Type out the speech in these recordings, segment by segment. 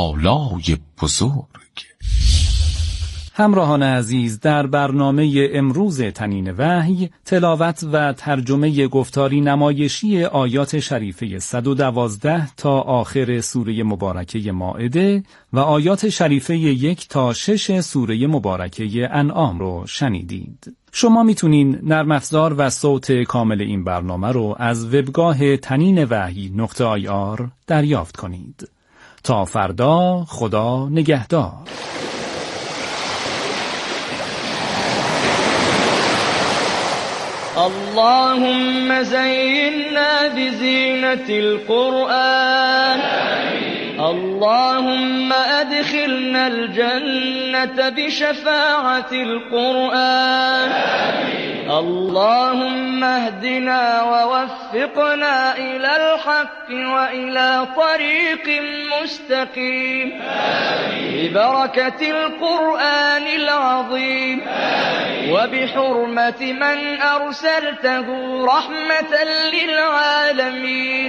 بالای بزرگ. همراهان عزیز، در برنامه امروز تنین وحی تلاوت و ترجمه گفتاری نمایشی آیات شریفه 112 تا آخر سوره مبارکه مائده و آیات شریفه 1 تا 6 سوره مبارکه انعام رو شنیدید. شما میتونین نرم افزار و صوت کامل این برنامه رو از وبگاه taninwahi.ir دریافت کنید. تا فردا، خدا نگهدار. اللهم زينا بزينة القرآن. اللهم أدخلنا الجنة بشفاعة القرآن. اللهم اهدنا ووفقنا إلى الحق وإلى طريق مستقيم ببركة القرآن العظيم وبحرمة من أرسلته رحمة للعالمين.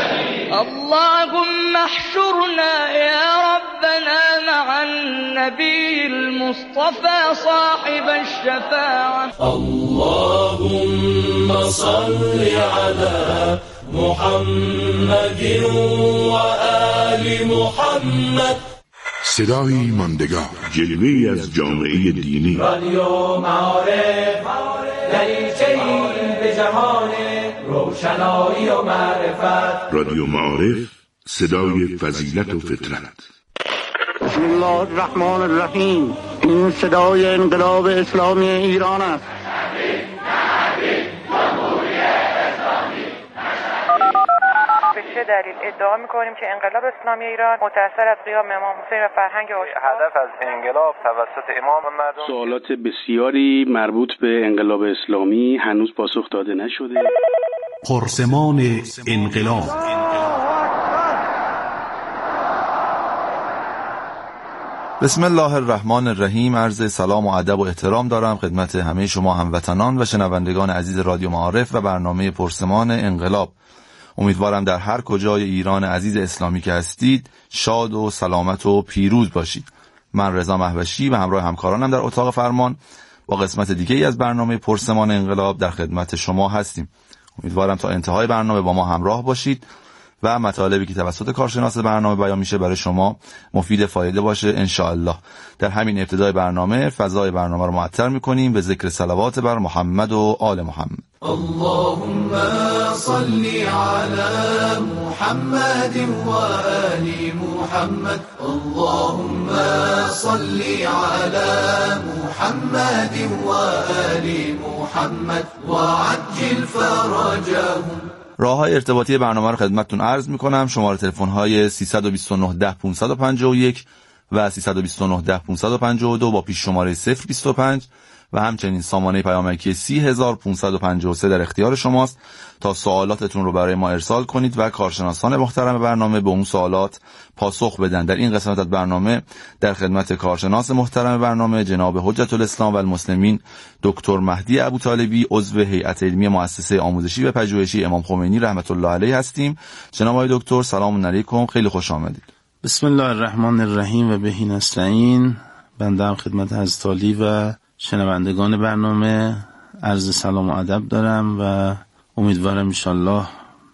اللهم احشرنا يا ربنا مع النبي المصطفى صاحب الشفاعة. اللهم صل على محمد وآل محمد. صدای ماندگار، جلوه‌ای از جامعه دینی. رادیو معارف، دریچه‌ای به جهان روشنایی و معرفت. رادیو معارف، صدای فضیلت و فطرت. بسم الله الرحمن الرحیم. این صدای انقلاب اسلامی ایران است. به دلیل ادعا می‌کنیم که انقلاب اسلامی ایران متأثر از قیام امام حسین و فرهنگ آشکار. هدف از انقلاب توسط امام مردم. سوالات بسیاری مربوط به انقلاب اسلامی هنوز پاسخ داده نشده. پرسمان انقلاب. بسم الله الرحمن الرحیم. عرض سلام و ادب و احترام دارم خدمت همه شما هموطنان و شنوندگان عزیز رادیو معارف و برنامه پرسمان انقلاب. امیدوارم در هر کجای ایران عزیز اسلامی که هستید شاد و سلامت و پیروز باشید. من رضا مهوشی و همراه همکارانم در اتاق فرمان با قسمت دیگه‌ای از برنامه پرسمان انقلاب در خدمت شما هستیم. امیدوارم تا انتهای برنامه با ما همراه باشید و مطالبی که توسط کارشناس برنامه بیان میشه برای شما مفید فایده باشه ان شاء الله. در همین ابتدای برنامه فضای برنامه رو معطر می‌کنیم به ذکر صلوات بر محمد و آل محمد. اللهم صل على محمد وآل محمد. اللهم صل على محمد وآل محمد وعجل فرجهم. راه‌های ارتباطی برنامه رو خدمتتون عرض می‌کنم. شماره تلفن‌های 329 10 551 و 329 10 552 با پیش شماره 025 و همچنین سامانه پیامکی 30553 در اختیار شماست تا سوالاتتون رو برای ما ارسال کنید و کارشناسان محترم برنامه به اون سوالات پاسخ بدن. در این قسمت از برنامه در خدمت کارشناس محترم برنامه جناب حجت الاسلام و المسلمین دکتر مهدی ابوطالبی عضو هیئت علمی مؤسسه آموزشی و پژوهشی امام خمینی رحمت الله علیه هستیم. جناب آقای دکتر سلام علیکم، خیلی خوش آمدید. بسم الله الرحمن الرحیم و بهی نستعین. بنده هم خدمت حضرت عالی و شنوندگان برنامه عرض سلام و ادب دارم و امیدوارم انشالله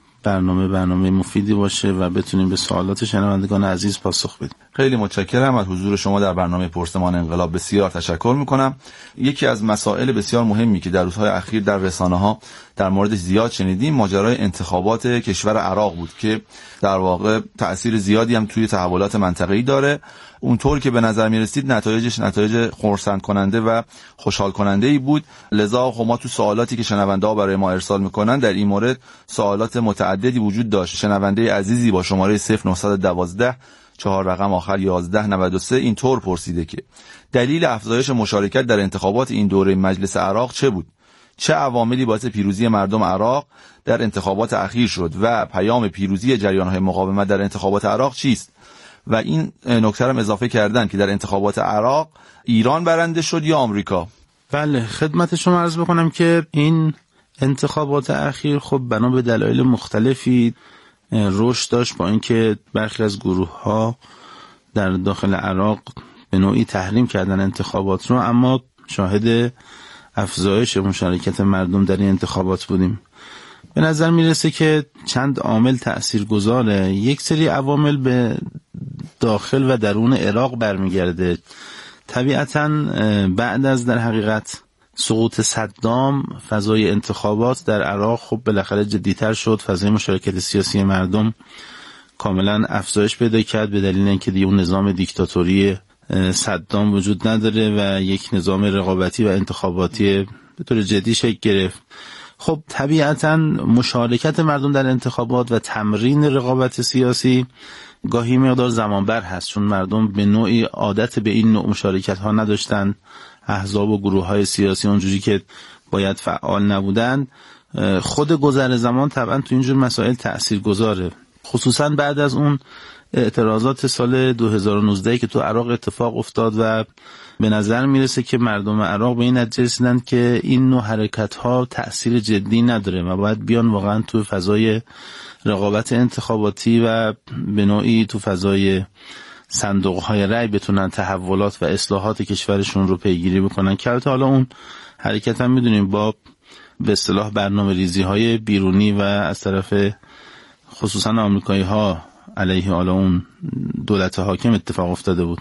برنامه مفیدی باشه و بتونیم به سوالات شنوندگان عزیز پاسخ بدیم. خیلی متشکرم از حضور شما در برنامه پرسمان انقلاب، بسیار تشکر میکنم. یکی از مسائل بسیار مهمی که در روزهای اخیر در رسانه‌ها در موردش زیاد شنیدیم ماجرای انتخابات کشور عراق بود که در واقع تأثیر زیادی هم توی تحولات منطقه‌ای داره. اونطور که به نظر میرسید نتایجش نتایج خرسند کننده و خوشحال کننده ای بود. لذا ما تو سوالاتی که شنونده‌ها برای ما ارسال میکنن در این مورد سوالات متعددی وجود داشت. شنونده عزیزی با شماره 0912 4 رقم آخر 1193 اینطور پرسیده که دلیل افزایش مشارکت در انتخابات این دوره مجلس عراق چه بود؟ چه عواملی باعث پیروزی مردم عراق در انتخابات اخیر شد و پیام پیروزی جریان‌های مقاومت در انتخابات عراق چیست؟ و این نکته هم اضافه کردن که در انتخابات عراق ایران برنده شد یا آمریکا؟ بله، خدمت شما عرض بکنم که این انتخابات اخیر خب بنا به دلایل مختلفی رشد داشت، با اینکه برخی از گروه‌ها در داخل عراق به نوعی تحریم کردن انتخابات رو، اما شاهد افزایش مشارکت مردم در این انتخابات بودیم. به نظر میرسه که چند عامل تأثیرگذاره. یک سری عوامل به داخل و درون عراق برمیگرده. طبیعتاً بعد از در حقیقت سقوط صدام فضای انتخابات در عراق خب بالاخره جدی‌تر شد، فضای مشارکت سیاسی مردم کاملا افزایش پیدا کرد به دلیل اینکه دیگه اون نظام دیکتاتوری صدام وجود نداره و یک نظام رقابتی و انتخاباتی به طور جدی شکل گرفت. خب طبیعتاً مشارکت مردم در انتخابات و تمرین رقابت سیاسی گاهی مقدار زمانبر هست، چون مردم به نوعی عادت به این نوع مشارکت ها نداشتن، احزاب و گروه های سیاسی اونجوری که باید فعال نبودن. خود گذر زمان طبعا تو اینجور مسائل تأثیر گذاره، خصوصا بعد از اون اعتراضات سال 2019 که تو عراق اتفاق افتاد و به نظر میرسه که مردم عراق به این نتیجه رسیدن که این نوع حرکت ها تأثیر جدی نداره و باید بیان واقعا تو فضای رقابت انتخاباتی و به نوعی تو فضای صندوق های رأی بتونن تحولات و اصلاحات کشورشون رو پیگیری بکنن، که البته حالا اون حرکت هم میدونیم با به اصطلاح برنامه ریزی های بیرونی و از طرف خصوصا آمریکایی ها علیه حالا اون دولت حاکم اتفاق افتاده بود.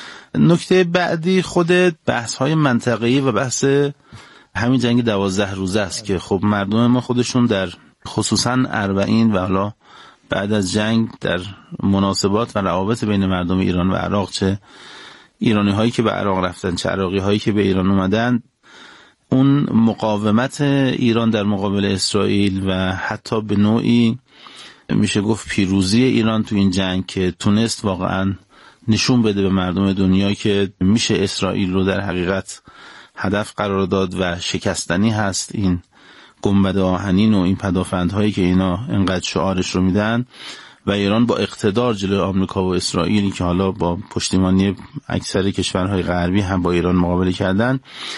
نکته بعدی خود بحث های منطقه‌ای و بحث همین جنگ 12 روزه است که خب مردم ما خودشون در خصوصا اربعین و حالا بعد از جنگ در مناسبات و روابط بین مردم ایران و عراق، چه ایرانی هایی که به عراق رفتن چه عراقی هایی که به ایران اومدن، اون مقاومت ایران در مقابل اسرائیل و حتی به نوعی میشه گفت پیروزی ایران تو این جنگ که تونست واقعا نشون بده به مردم دنیا که میشه اسرائیل رو در حقیقت هدف قرار داد و شکستنی هست این گنبد آهنین و این پدافندهایی که اینا انقدر شعارش رو میدن، و ایران با اقتدار جلوی آمریکا و اسرائیلی که حالا با پشتیبانی اکثر کشورهای غربی هم با ایران مقابله کردن،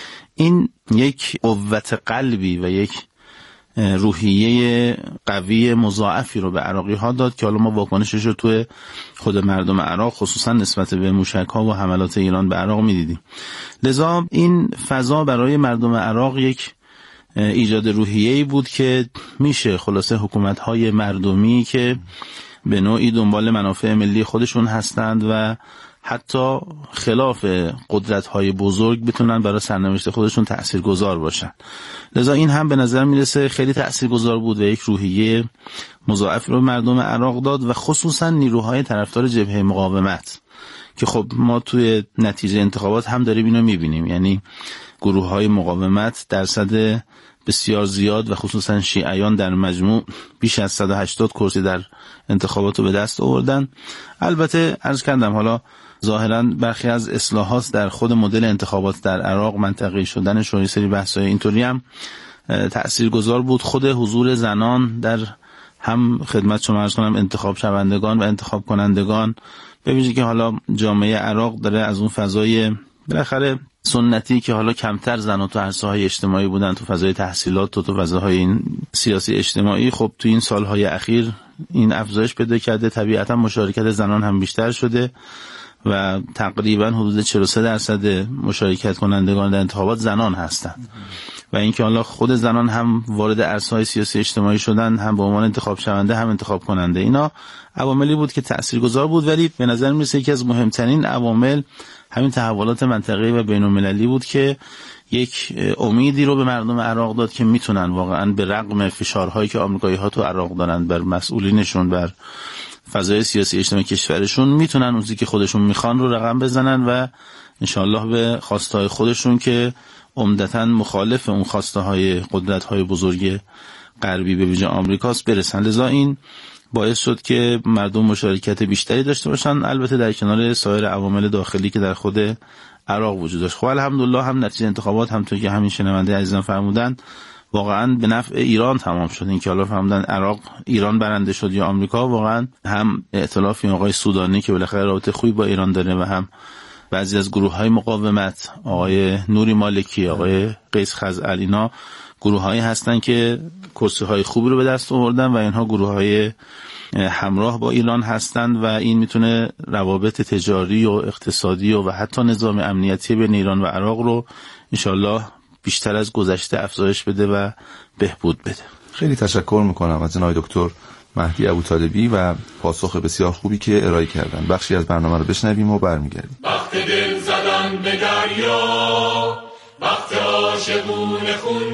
این یک قوت قلبی و یک روحیه قوی مضاعفی رو به عراقی ها داد که حالا ما واکنشش رو توی خود مردم عراق خصوصا نسبت به موشک ها و حملات ایران به عراق میدیدیم. لذا این فضا برای مردم عراق یک ایجاد روحیه‌ای بود که میشه خلاصه حکومت‌های مردمی که به نوعی دنبال منافع ملی خودشون هستند و حتی خلاف قدرت‌های بزرگ بتونن برای سرنوشت خودشون تأثیرگذار باشن. لذا این هم به نظر میرسه خیلی تأثیرگذار بود و یک روحیه مضاعف رو مردم عراق داد و خصوصا نیروهای طرفدار جبهه مقاومت که خب ما توی نتیجه انتخابات هم داریم اینو میبینیم، یعنی گروه‌های مقاومت درصد بسیار زیاد و خصوصا شیعیان در مجموع بیش از 180 کرسی در انتخابات رو به دست آوردن. البته عرض کردم حالا ظاهراً برخی از اصلاحات در خود مدل انتخابات در عراق منطقه‌ای شدنش و یه سری بحث‌های اینطوری هم تأثیرگذار بود. خود حضور زنان در هم خدمت شما عرض کنم انتخاب شوندگان و انتخاب کنندگان، ببینید که حالا جامعه عراق داره از اون فضای بالاخره سنتی که حالا کمتر زنان تو عرصه‌های اجتماعی بودن، تو فضای تحصیلات و تو فضاهای این سیاسی اجتماعی، خب تو این سالهای اخیر این افزایش پیدا کرده، طبیعتا مشارکت زنان هم بیشتر شده و تقریبا حدود 43% مشارکت کنندگان در انتخابات زنان هستند و اینکه حالا خود زنان هم وارد عرصه‌های سیاسی اجتماعی شدن، هم به عنوان انتخاب شونده هم انتخاب کننده، اینا عواملی بود که تاثیرگذار بود. ولی به نظر میرسه یکی از مهمترین عوامل همین تحولات منطقه‌ای و بین‌المللی بود که یک امیدی رو به مردم عراق داد که میتونن واقعا به رغم فشارهایی که آمریکایی‌ها تو عراق دارن بر مسئولینشون، بر فضای سیاسی اجتماعی کشورشون، میتونن اون چیزی که خودشون میخوان رو رقم بزنن و انشالله به خواستهای خودشون که عمدتاً مخالف اون خواستهای قدرت‌های بزرگ غربی به ویژه آمریکاست برسن. لذا این باعث شد که مردم مشارکت بیشتری داشته باشن، البته در کنار سایر عوامل داخلی که در خود عراق وجود داشت. خب الحمدلله هم نتیجه انتخابات همونطور که همین شنونده عزیزان فرمودن واقعا به نفع ایران تمام شد. این که حالا فهمیدن عراق ایران برنده شد یا آمریکا، واقعا هم ائتلاف آقای سودانی که بالاخره رابطه خوبی با ایران داره و هم بعضی از گروه‌های مقاومت، آقای نوری مالکی، آقای قیس خزعل، اینا گروه‌هایی هستن که کرسی‌های خوبی رو به دست آوردن و اینها گروه‌های همراه با ایران هستند و این میتونه روابط تجاری و اقتصادی و حتی نظام امنیتی بین ایران و عراق رو انشالله بیشتر از گذشته افزایش بده و بهبود بده. خیلی تشکر میکنم از جناب دکتر مهدی ابوطالبی و پاسخ بسیار خوبی که ارائه کردن. بخشی از برنامه رو بشنویم و برمیگردیم. وقت دل زدن به دریا، وقت عاشقونه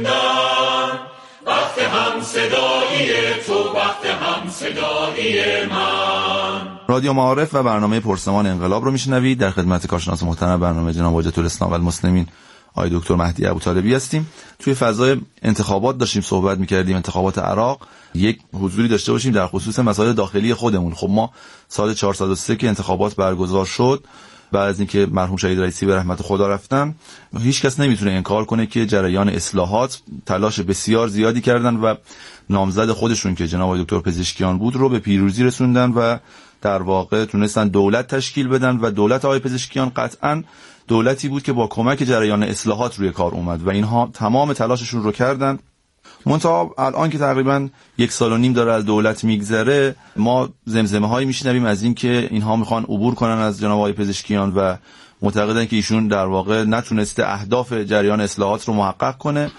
خوندن، وقت هم صدایی تو، وقت هم صدایی من. رادیو معارف و برنامه پرسمان انقلاب رو میشنوید. در خدمت کارشناس محترم برنامه جناب حجت الاسلام و المسلمین آقای دکتر مهدی ابوطالبی هستیم. توی فضای انتخابات داشتیم صحبت میکردیم، انتخابات عراق، یک حضوری داشته باشیم در خصوص مسائل داخلی خودمون. خب ما سال 403 که انتخابات برگزار شد، بعد از اینکه مرحوم شهید رئیسی به رحمت خدا رفتن، هیچ کس نمیتونه انکار کنه که جریان اصلاحات تلاش بسیار زیادی کردن و نامزد خودشون که جناب دکتر پزشکیان بود رو به پیروزی رسوندن و در واقع تونستن دولت تشکیل بدن و دولت آقای پزشکیان قطعاً دولتی بود که با کمک جریان اصلاحات روی کار اومد و اینها تمام تلاششون رو کردن. منتها الان که تقریبا 1.5 سال داره از دولت میگذره، ما زمزمه هایی میشنویم از این که اینها میخوان عبور کنن از جناب آقای پزشکیان و معتقدن که ایشون در واقع نتونسته اهداف جریان اصلاحات رو محقق کنه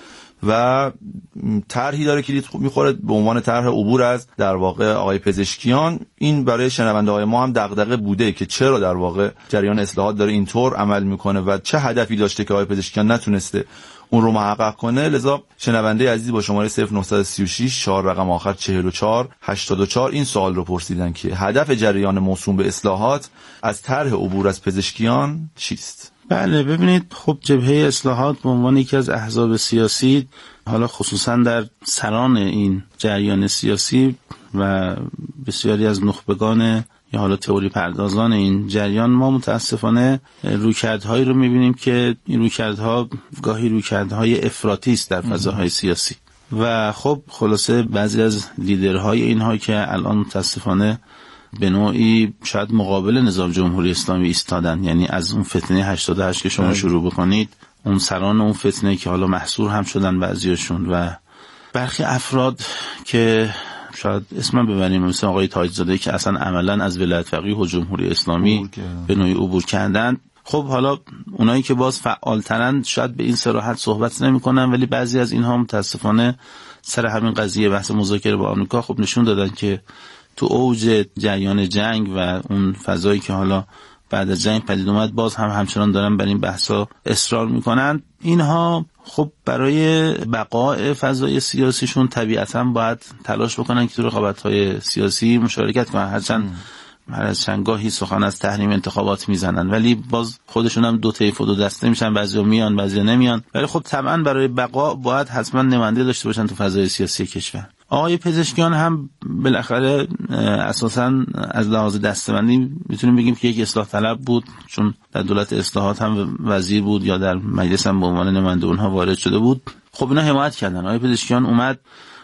و طرحی داره که میخوره به عنوان طرح عبور از در واقع آقای پزشکیان. این برای شنونده های ما هم دغدغه بوده که چرا در واقع جریان اصلاحات داره اینطور عمل میکنه و چه هدفی داشته که آقای پزشکیان نتونسته اون رو محقق کنه. لذا شنونده عزیز با شماره 0936 4 رقم آخر 44 84 این سوال رو پرسیدن که هدف جریان موسوم به اصلاحات از طرح عبور از پزشکیان چیست؟ بله، ببینید، خب جبهه اصلاحات به عنوان یکی از احزاب سیاسی، حالا خصوصا در سران این جریان سیاسی و بسیاری از نخبگان یا حالا تئوری پردازان این جریان، ما متاسفانه رویکردهایی رو می‌بینیم که این رویکردها گاهی رویکردهای افراطی است در فضاهای سیاسی و خب خلاصه بعضی از لیدرهای اینها که الان متاسفانه به نوعی شاید مقابل نظام جمهوری اسلامی ایستادن، یعنی از اون فتنه 88 که شما شروع بکنید، اون سران اون فتنه که حالا محصور هم شدن بعضیاشون و برخی افراد که شاید اسمم ببریم مثل آقای تاج‌زاده که اصلا عملا از ولایت فقیه و جمهوری اسلامی به نوعی عبور کردن. خب حالا اونایی که باز فعالترند شاید به این صراحت صحبت نمی‌کنن، ولی بعضی از اینها متاسفانه سر همین قضیه بحث مذاکره با آمریکا خب نشون دادن که تو اوج جریان جنگ و اون فضایی که حالا بعد از جنگ پدید اومد باز هم همچنان دارن بر این بحثا اصرار میکنن. اینها خب برای بقای فضای سیاسیشون طبیعتاً باید تلاش بکنن که تو رقابت‌های سیاسی مشارکت کنن، هرچند هر از چندگاهی سخن از تحریم انتخابات میزنن ولی باز خودشون هم دو طیف و دو دسته میشن، بعضیا میان بعضیا نمیان، ولی خب طبعا برای بقا باید حتما نماینده داشته باشن تو فضای سیاسی کشور. آقای پزشکیان هم بالاخره اساساً از لحاظ دسته‌بندی میتونیم بگیم که یک اصلاح طلب بود، چون در دولت اصلاحات هم وزیر بود یا در مجلس هم به عنوان نماینده اونها وارد شده بود. خب اینا حمایت کردن، آقای پزشکیان اومد.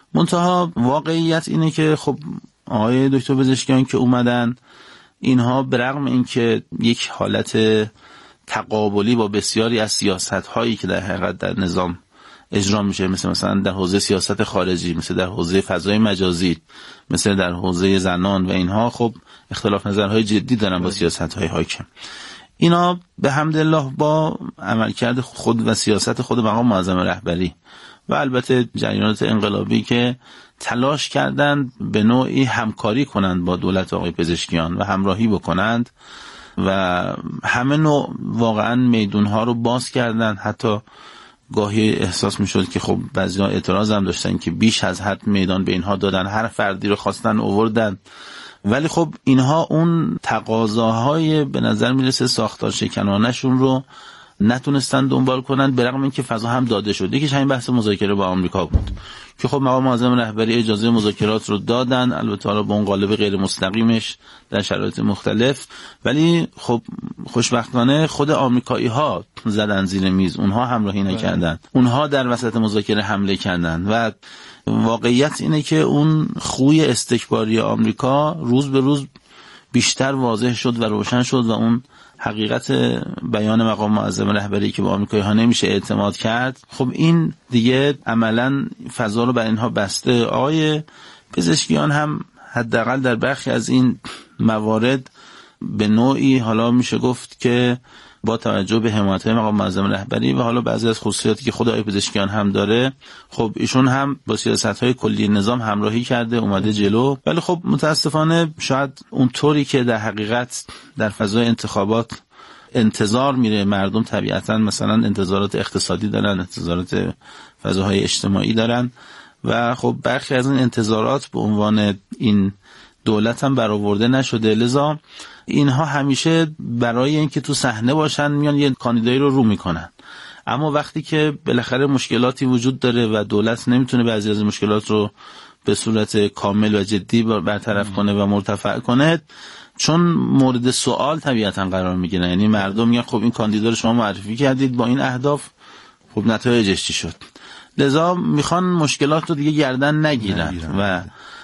منتها واقعیت اینه که خب آقای دکتر پزشکیان که اومدن، اینها برغم اینکه یک حالت تقابلی با بسیاری از سیاست‌هایی که در حقیقت در نظام اجرا میشه، مثلا در حوزه سیاست خارجی، مثل در حوزه فضای مجازی، مثل در حوزه زنان و اینها، خب اختلاف نظرهای جدی دارن با سیاست‌های حاکم. اینا به حمدالله با عملکرد خود و سیاست خود مقام معظم رهبری و البته جریانات انقلابی که تلاش کردند به نوعی همکاری کنند با دولت آقای پزشکیان و همراهی بکنند و همه نوع واقعا میدونها رو باز کردند. حتی گاهی احساس میشد که خب بعضی‌ها اعتراض هم داشتن که بیش از حد میدان به اینها دادن، هر فردی رو خواستن آوردن، ولی خب اینها اون تقاضاهای به نظر میرسه ساختار شکنانشون رو نتونستن دنبال کنن، برغم اینکه فضا هم داده شد. یکیش همین بحث مذاکره با آمریکا بود که خب مقام معظم رهبری اجازه مذاکرات رو دادن، البته حالا با اون قالب غیر مستقیمش در شرایط مختلف، ولی خب خوشبختانه خود آمریکایی ها زدن زیر میز، اونها همراهی نکردن، اونها در وسط مذاکره حمله کردن و واقعیت اینه که اون خوی استکباری آمریکا روز به روز بیشتر واضح شد و روشن شد و اون حقیقت بیان مقام معظم رهبری که با آمریکایی ها نمیشه اعتماد کرد، خب این دیگه عملاً فضا رو بر اینها بسته. آقای پزشکیان هم حداقل در برخی از این موارد به نوعی حالا میشه گفت که با توجه به حمایت‌های مقام معظم رهبری و حالا بعضی از خصوصیاتی که خود آقای پزشکیان هم داره، خب ایشون هم با سیاست‌های کلی نظام همراهی کرده، اومده جلو. ولی خب متاسفانه شاید اون طوری که در حقیقت در فضای انتخابات انتظار میره، مردم طبیعتاً مثلا انتظارات اقتصادی دارن، انتظارات فضاهای اجتماعی دارن و خب برخی از این انتظارات به عنوان این دولت هم برآورده نشده. لذا اینها همیشه برای اینکه تو صحنه باشن میان یه کاندیدایی رو میکنن، اما وقتی که بالاخره مشکلاتی وجود داره و دولت نمیتونه بعضی از مشکلات رو به صورت کامل و جدی برطرف کنه و مرتفع کنه، چون مورد سوال طبیعتا قرار میگیرن. یعنی مردم میگن خب این کاندیدا رو شما معرفی کردید با این اهداف، خب نتایجش چی شد؟ لذا میخوان مشکلات رو دیگه گردن نگیرن و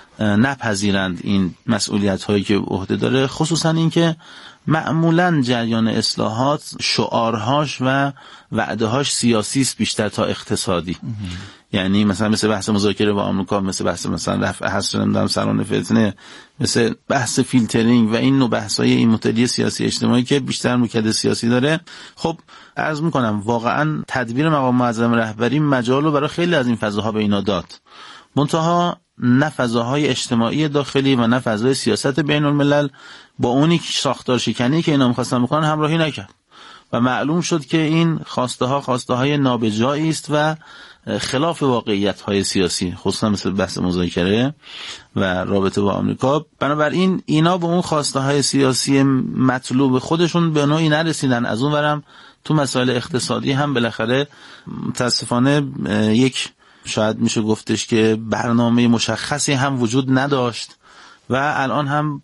نپذیرند این مسئولیت هایی که عهده داره، خصوصا اینکه معمولا جریان اصلاحات شعارهاش و وعدهاش سیاسی است بیشتر تا اقتصادی. یعنی مثل بحث مذاکره با آمریکا، مثل بحث مثلا رفع حصر سران فتنه، مثل بحث فیلترینگ و این نوع بحث‌های این متدی سیاسی اجتماعی که بیشتر نکات سیاسی داره. خب عرض می‌کنم واقعا تدبیر مقام معظم رهبری مجال رو برای خیلی از این فضاها به اینا داد، منتها نه فضاهای اجتماعی داخلی و نه فضای سیاست بین الملل با اونی ساختار شکنی که اینا می‌خواستن بکنن همراهی نکرد و معلوم شد که این خواسته های نابجایی است و خلاف واقعیت‌های سیاسی، خصوصا مثل بحث مذاکره و رابطه با آمریکا. بنابراین اینا به اون خواسته های سیاسی مطلوب خودشون به نوعی نرسیدن. از اون ورم تو مسائل اقتصادی هم بالاخره متاسفانه یک شاید میشه گفتش که برنامه مشخصی هم وجود نداشت و الان هم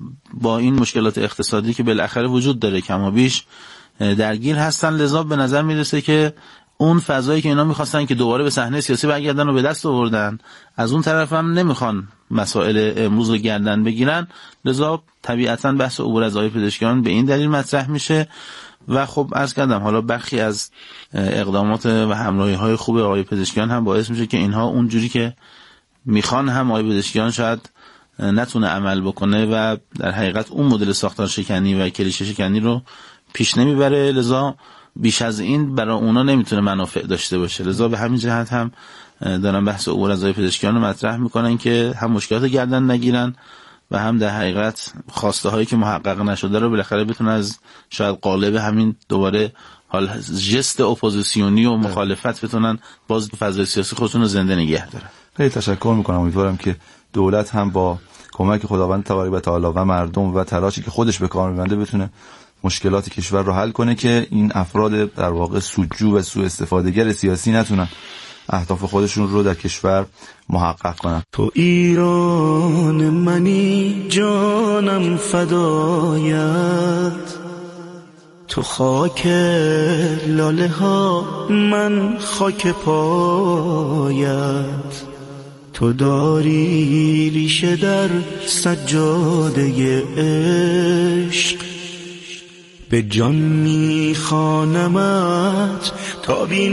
با این مشکلات اقتصادی که بالاخره وجود داره کم و بیش درگیر هستن. لذا به نظر میرسه که اون فضایی که اینا میخواستن که دوباره به صحنه سیاسی برگردن و به دست آوردن، از اون طرف هم نمیخوان مسائل امروز رو گردن بگیرن. لذا طبیعتاً بحث عبور از آقای پزشکیان به این دلیل مطرح میشه و خب عرض کردم حالا برخی از اقدامات و همراهی‌های خوب آقای پزشکیان هم باعث میشه که اینها اونجوری که میخوان هم آقای پزشکیان شاید نتونه عمل بکنه و در حقیقت اون مدل ساختار شکنی و کلیشه شکنی رو پیش نمیبره. لذا بیش از این برای اونا نمیتونه منافع داشته باشه. لذا به همین جهت هم دارن بحث عبور از آقای پزشکیان رو مطرح میکنن که هم مشکلات گردن نگیرن و هم در حقیقت خواسته هایی که محقق نشده رو بالاخره بتونن از شاید قالب همین دوباره حال جست اپوزیسیونی و مخالفت بتونن باز فضای سیاسی خودشون رو زنده نگه دارن. خیلی تشکر میکنم. امیدوارم که دولت هم با کمک خداوند تبارک و تعالی و مردم و تلاشی که خودش به کار میبنده بتونه مشکلات کشور رو حل کنه که این افراد در واقع سودجو و سوء استفادهگر سیاسی نتونن اهداف خودشون رو در کشور محقق کنن. تو ایران منی جانم فدایت، تو خاک لاله ها من خاک پایت، تو داری ریشه در سجاده عشق، به جان میخوانمت تا بی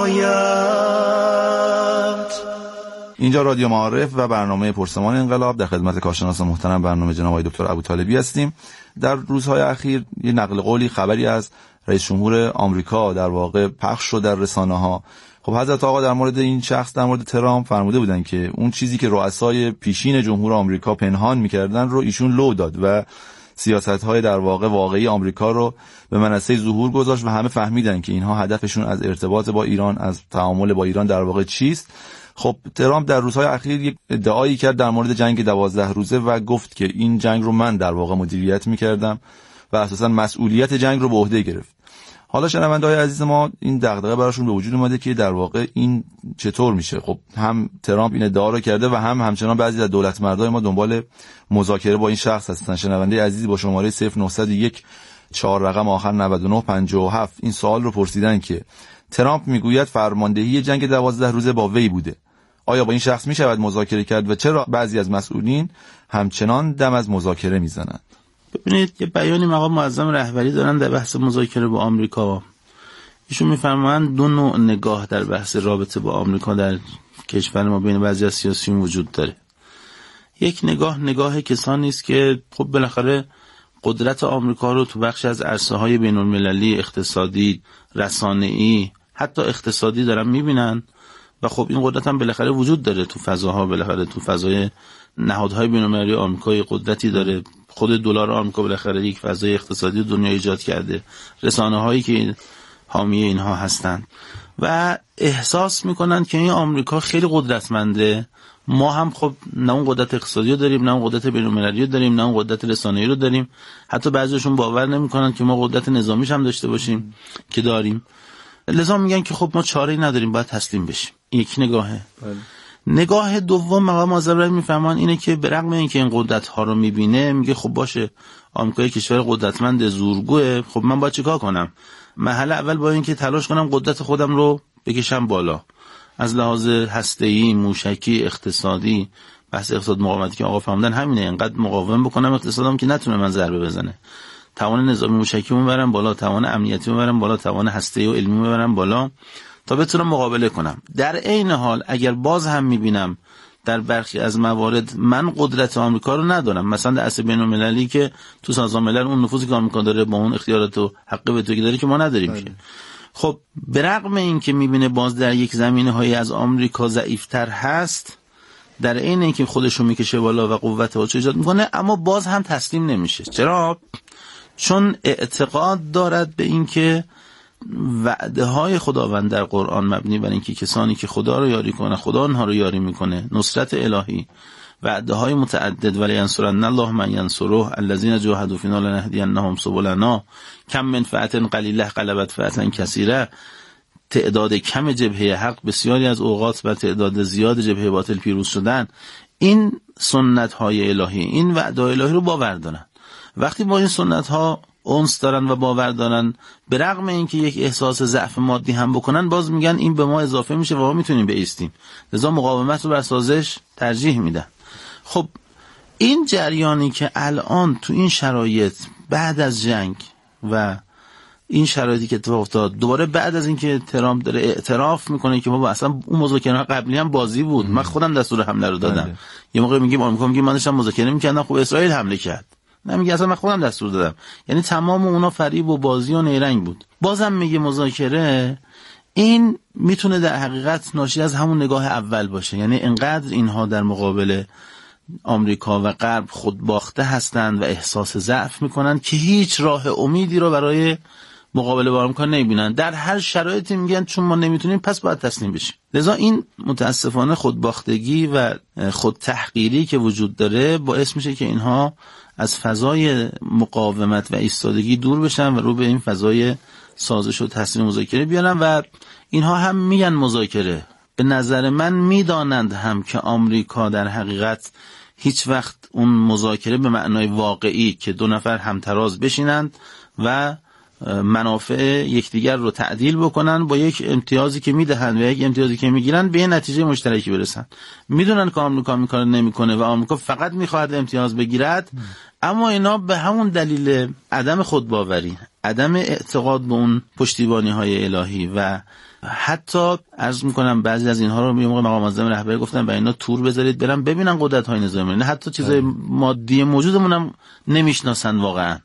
نهایت. اینجا رادیو معارف و برنامه پرسمان انقلاب، در خدمت کارشناس محترم برنامه جناب آقای دکتر ابوطالبی هستیم. در روزهای اخیر یه نقل قولی خبری از رئیس جمهور آمریکا در واقع پخش شد در رسانه‌ها. خب حضرت آقا در مورد این شخص، در مورد ترامپ فرموده بودن که اون چیزی که رؤسای پیشین جمهور آمریکا پنهان می‌کردن رو ایشون لو داد و سیاست‌های در واقع واقعی آمریکا رو به منصه ظهور گذاشت و همه فهمیدن که اینها هدفشون از ارتباط با ایران، از تعامل با ایران در واقع چیست. خب ترامپ در روزهای اخیر یک ادعایی کرد در مورد جنگ 12 روزه و گفت که این جنگ رو من در واقع مدیریت می‌کردم و اساساً مسئولیت جنگ رو به عهده گرفت. حالا شنونده‌های عزیز ما این دغدغه براشون به وجود اومده که در واقع این چطور میشه. خب هم ترامپ این ادعا رو کرده و همچنان بعضی از دولت مردای ما دنبال مذاکره با این شخص هستن. شنونده عزیزی با شماره 0901 4 رقم آخر 9957 این سوال رو پرسیدن که ترامپ میگوید فرماندهی جنگ 12 روزه با وی بوده، آیا با این شخص میشود مذاکره کرد و چرا بعضی از مسئولین همچنان دم از مذاکره میزنند؟ ببینید یه بیانی مقام معظم رهبری دارن در بحث مذاکره با آمریکا. ایشون میفرمایند دو نوع نگاه در بحث رابطه با آمریکا در کشور ما بین بعضی از سیاسیون وجود داره. یک نگاه کسانی است که خب بالاخره قدرت آمریکا رو تو بخش از عرصه‌های بین‌المللی، اقتصادی، رسانه‌ای، حتی اقتصادی دارن می‌بینن و خب این قدرت هم بالاخره وجود داره تو فضاها، بالاخره تو فضای نهادهای بین‌المللی آمریکا قدرتی داره. خود دلار آمریکا بالاخره یک فضای اقتصادی دنیا ایجاد کرده، رسانه‌هایی که حامی اینها هستند و احساس میکنن که این آمریکا خیلی قدرتمنده. ما هم خب نه اون قدرت اقتصادی رو داریم، نه اون قدرت بین‌المللی رو داریم، نه اون قدرت رسانه‌ای رو داریم. حتی بعضیشون باور نمیکنن که ما قدرت نظامیش هم داشته باشیم که داریم. لذا میگن که خب ما چاره‌ای نداریم، باید تسلیم بشیم. یک نگاهه. نگاه دوم مقام معظم رحمت میفهمن اینه که به رغم اینکه این قدرت ها رو میبینه، میگه خب باشه آمریکا کشور قدرتمند زورگوه، خب من باید چیکار کنم؟ مرحله اول با اینکه تلاش کنم قدرت خودم رو بکشم بالا، از لحاظ هسته‌ای، موشکی، اقتصادی. بحث اقتصاد مقاومتی که آقا فهمیدن همینه، اینقدر مقاوم بکنم اقتصادم که نتونه من ضربه بزنه، توان نظامی موشکی میبرم بالا، توان امنیتی میبرم بالا، توان هسته‌ای و علمی میبرم بالا تا بتونم مقابله کنم. در عین حال اگر باز هم میبینم در برخی از موارد من قدرت آمریکا رو ندارم، مثلا در عرصه بین‌المللی که تو سازمان ملل اون نفوذی که آمریکا داره با اون اختیارات و حق وتویی داره که ما نداریم که. خب به رغم این که میبینه باز در یک زمینه‌های از آمریکا ضعیف‌تر هست، در عین اینکه خودش رو میکشه بالا و قوت خودش ایجاد میکنه، اما باز هم تسلیم نمیشه. چرا؟ چون اعتقاد دارد به اینکه وعده های خداوند در قرآن مبنی بر اینکه کسانی که خدا رو یاری کنه خدا اونها رو یاری میکنه، نصرت الهی، وعده های متعدد، ولی ینصرن الله من ینصره الذین جاهدوا فینا لنهدینهم سبلنا کم من فئة قلیله غلبت فئة کثیره. تعداد کم جبهه حق بسیاری از اوقات و تعداد زیاد جبهه باطل پیروز شدن. این سنت های الهی، این وعده الهی رو باور دارن. وقتی با این سنت ها اونس دارن و باور دارن، به رغم اینکه یک احساس ضعف مادی هم بکنن، باز میگن این به ما اضافه میشه و ما میتونیم بایستیم، لذا مقاومت رو بر سازش ترجیح میدن. خب این جریانی که الان تو این شرایط بعد از جنگ و این شرایطی که اتفاق افتاد، دوباره بعد از اینکه ترامپ داره اعتراف میکنه که بابا اصلا اون مذاکره قبلی هم بازی بود، من خودم دستور حمله رو دادم. یه موقع میگیم آمریکا میگه من داشتم مذاکره میکردم، خب اسرائیل حمله کرد. نمیگه اصلا من خودم دستور دادم. یعنی تمام اونا فریب و بازی و نیرنگ بود. بازم میگه مذاکره. این میتونه در حقیقت ناشی از همون نگاه اول باشه، یعنی انقدر اینها در مقابل آمریکا و غرب خودباخته هستند و احساس ضعف میکنن که هیچ راه امیدی رو برای مقابله با آمریکا نمیبینن. در هر شرایطی میگن چون ما نمیتونیم پس باید تسلیم بشیم. لذا این متاسفانه خودباختگی و خودتحقیری که وجود داره باعث میشه که اینها از فضای مقاومت و ایستادگی دور بشن و رو به این فضای سازش و تسلیم مذاکره بیارن. و اینها هم میگن مذاکره، به نظر من میدانند هم که آمریکا در حقیقت هیچ وقت اون مذاکره به معنای واقعی که دو نفر همتراز بشینند و منافع یکدیگر رو تعدیل بکنن با یک امتیازی که میدهند و یک امتیازی که میگیرن به نتیجه مشترکی برسن. میدونن که آمریکا این کارو نمیکنه و آمریکا فقط میخواد امتیاز بگیرد، اما اینا به همون دلیل عدم خودباوری، عدم اعتقاد به اون پشتیبانی‌های الهی و حتی عرض میکنم بعضی از اینها رو یه موقع مقام معظم رهبری گفتن و اینا تور بذارید برن ببینن قدرت‌های نظامی، نه حتی چیزای مادی موجودمون هم نمیشناسن واقعا.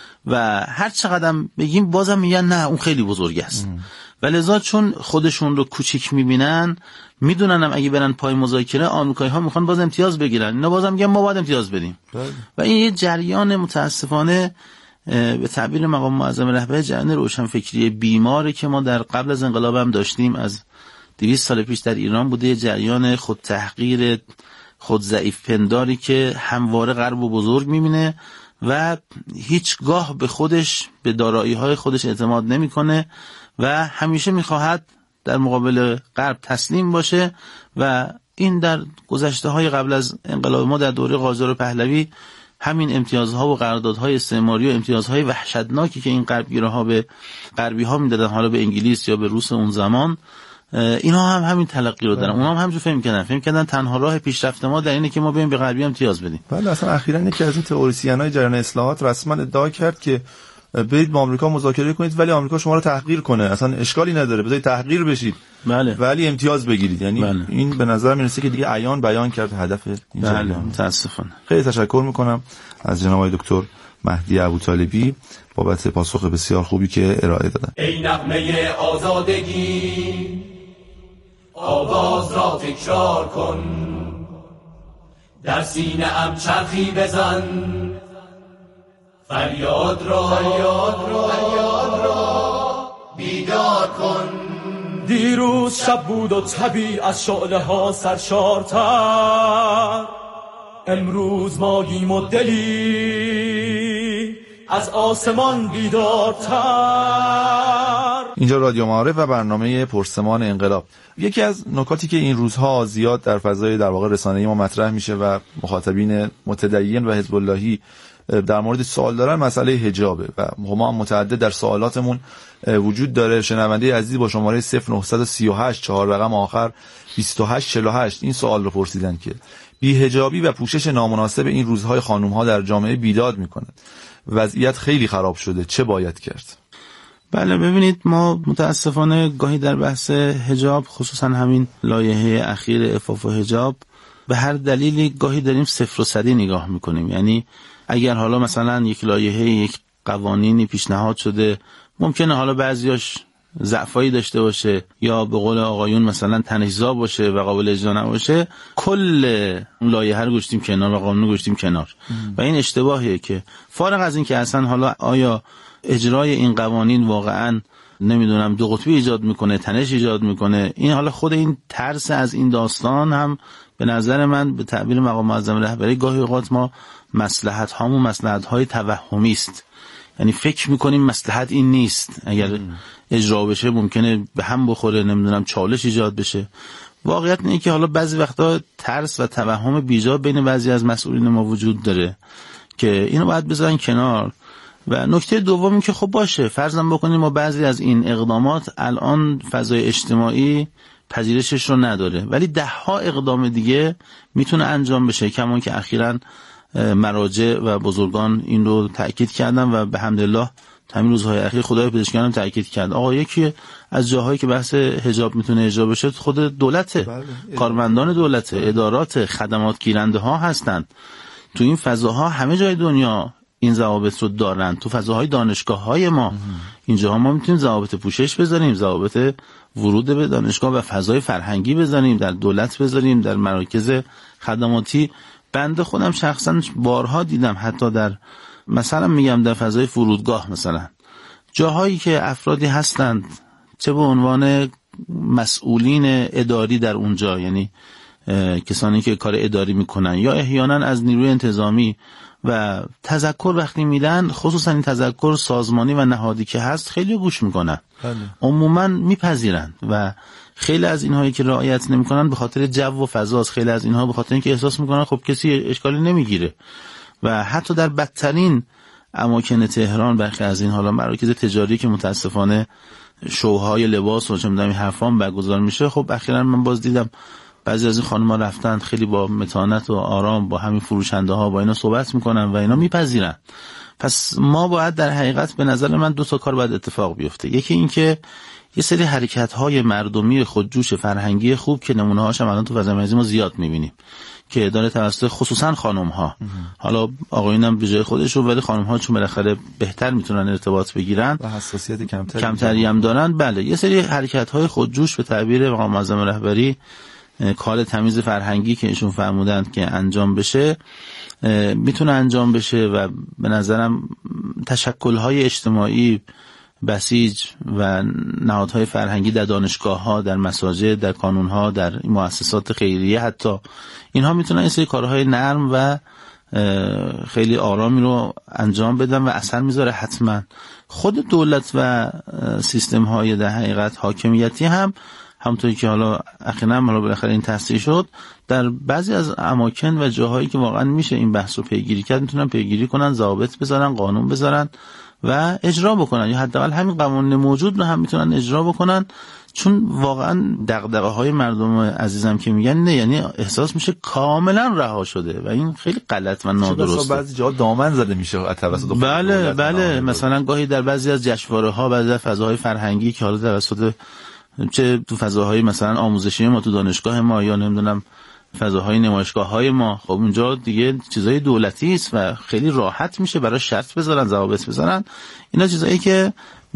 و هر چقدر بگیم بازم میگن نه اون خیلی بزرگ است. ولذا چون خودشون رو کوچیک میبینن، میدونن هم اگه برن پای مذاکره آمریکایی ها میخوان باز امتیاز بگیرن، اینا بازم میگن ما باید امتیاز بدیم. و این یه جریان متاسفانه به تعبیر مقام معظم رهبری جریان روشنفکری بیماره که ما در قبل از انقلاب هم داشتیم، از 200 سال پیش در ایران بوده. جریان خود تحقیر، خود ضعیف پنداری که همواره غرب و بزرگ میبینه و هیچگاه به خودش، به دارایی‌های خودش اعتماد نمی‌کنه و همیشه می‌خواهد در مقابل غرب تسلیم باشه. و این در گذشته‌های قبل از انقلاب ما در دوره قاجار و پهلوی همین امتیازها و قراردادهای استعماری و امتیازهای وحشتناکی که این غربگیرها به غربی‌ها میدادن، حالا به انگلیس یا به روس اون زمان، اینا هم همین تلقی رو دارن. اونا هم همینجور فهم کردن تنها راه پیشرفت ما در اینه که ما بریم به غربی امتیاز بدیم. بله، اصلا اخیراً یکی از این تئوریسین‌های جریان اصلاحات رسما ادعا کرد که برید با آمریکا مذاکره کنید ولی آمریکا شما رو تحقیر کنه، اصلا اشکالی نداره، بذارید تحقیر بشید بله. ولی امتیاز بگیرید. یعنی بله. این به نظر میرسه که دیگه عیان بیان کرد هدف این بله. متاسفانه. خیلی تشکر میکنم از جناب آقای دکتر مهدی ابوطالبی بابت پاسخ بسیار خوبی که ارائه دادن. ای نغمه آزادگی آواز را تکرار کن، در سینه ام چرخی بزن، فریاد را بیدار کن. دیروز شب بود و طبیع از شعله ها سرشارتر، امروز ماییم و دلی از آسمان بیدارتر. اینجا رادیو معارف و برنامه پرسمان انقلاب. یکی از نکاتی که این روزها زیاد در فضای در واقع رسانه‌ای ما مطرح میشه و مخاطبین متدین و حزب اللهی در مورد سوال دارن مسئله حجابه و ما متعدد در سوالاتمون وجود داره. شنونده عزیز با شماره 0938 4 رقم آخر 2848 این سوال رو پرسیدن که بی‌حجابی و پوشش نامناسب این روزهای خانم‌ها در جامعه بیداد میکنه، وضعیت خیلی خراب شده، چه باید کرد؟ بله ببینید، ما متاسفانه گاهی در بحث حجاب، خصوصا همین لایحه اخیر عفاف و حجاب، به هر دلیلی گاهی داریم صفر و صدی نگاه میکنیم. یعنی اگر حالا مثلا یک لایحه، یک قوانینی پیشنهاد شده، ممکنه حالا بعضیاش ضعفایی داشته باشه یا به قول آقایون مثلا تنش‌زا باشه و قابل اجرا نباشه، کل لایحه رو گذاشتیم کنار و قانون رو گذاشتیم کنار و این اشتباهیه که فارغ از این که اصلا حالا آیا اجرای این قوانین واقعا نمیدونم دو قطبی ایجاد میکنه، تنش ایجاد میکنه، این حالا خود این ترس از این داستان هم به نظر من به تعبیر مقام معظم رهبری گاهی اوقات ما مصلحت هامون مصلحت های توهمی است. یعنی فکر میکنیم مصلحت این نیست، اگر اجرا بشه ممکنه به هم بخوره، نمیدونم چالش ایجاد بشه. واقعیت اینه که حالا بعضی وقتا ترس و توهم بیجا بین بعضی از مسئولین ما وجود داره که اینو باید بذارن کنار. و نکته دومی که خب باشه، فرضاً بکنیم ما بعضی از این اقدامات الان فضای اجتماعی پذیرشش رو نداره، ولی 10 ها اقدام دیگه میتونه انجام بشه، کما که اخیراً مراجع و بزرگان این رو تأکید کردن و به حمدالله همین روزهای اخیر خدای پزشکیان هم تأکید کرد. آقا یکی از جاهایی که بحث حجاب میتونه اجرا بشه خود دولته، کارمندان دولته، ادارات، خدمات گیرنده ها هستن. تو این فضاها همه جای دنیا این ضوابط رو دارن. تو فضاهای دانشگاه‌های ما اینجاها ما میتونیم ضوابط پوشش بذاریم، ضوابط ورود به دانشگاه و فضای فرهنگی بذاریم، در دولت بذاریم، در مراکز خدماتی. بنده خودم شخصا بارها دیدم، حتی در مثلا میگم در فضای فرودگاه، مثلا جاهایی که افرادی هستند چه به عنوان مسئولین اداری در اونجا، یعنی کسانی که کار اداری میکنن یا احیانا از نیروی انتظامی، و تذکر وقتی میدن، خصوصا این تذکر سازمانی و نهادی که هست، خیلی گوش میکنن، عموما میپذیرن و خیلی از اینهایی که رعایت نمیکنن به خاطر جو و فضاست، خیلی از اینها به خاطر اینکه احساس میکنن خب کسی اشکالی نمیگیره. و حتی در بدترین اماکن تهران برخی از این حالا مراکز تجاری که متاسفانه شوهای لباس و چه میدونم حرفام برگزار میشه، خب اخیراً من باز دیدم بعضی از این خانم‌ها رفتن خیلی با متانت و آرام با همین فروشنده ها با اینا صحبت میکنن و اینا میپذیرن. پس ما باید در حقیقت به نظر من 2 تا کار باید اتفاق بیفته. یکی این که یه سری حرکت‌های مردمی خودجوش فرهنگی خوب که نمونه‌هاش هم الان تو فضای مجازی ما زیاد می‌بینیم که داره توسط خصوصا خانم‌ها، حالا آقایونم به جای خودشون، ولی خانم‌ها چون بالاخره بهتر میتونن ارتباط بگیرن و حساسیت کمتری هم دارن، بله یه سری حرکت‌های خودجوش به تعبیر مقام معظم رهبری کار تمیز فرهنگی که ایشون فرمودند که انجام بشه میتونه انجام بشه و به نظرم تشکل‌های اجتماعی بسیج و نهادهای فرهنگی در دانشگاه‌ها، در مساجد، در کانون‌ها، در مؤسسات خیریه، حتی اینها میتونن این سری کارهای نرم و خیلی آرامی رو انجام بدن و اثر میذاره. حتما خود دولت و سیستم‌های در حقیقت حاکمیتی هم همونطوری که حالا اخیراً حالا بالاخره این تصحیح شد، در بعضی از اماکن و جاهایی که واقعا میشه این بحث رو پیگیری کرد، میتونن پیگیری کنن، ضوابط بذارن، قانون بذارن و اجرا بکنن، یا حداقل همین قوانین موجود رو هم میتونن اجرا بکنن. چون واقعا دغدغه‌های مردم عزیزم که میگن نه، یعنی احساس میشه کاملا رها شده و این خیلی غلط و نادرسته. بعضی جاها دامن زده میشه توسط بله مثلا گاهی در بعضی از جشنواره‌ها، بعضی از فضاهای فرهنگی که حالا توسط چه تو فضاهای مثلا آموزشی ما تو دانشگاه ما یا نمیدونم فضاهای نمایشگاه‌های ما، خب اونجا دیگه چیزای دولتی است و خیلی راحت میشه برای شرط بذارن، ضوابط بذارن. اینا چیزایی که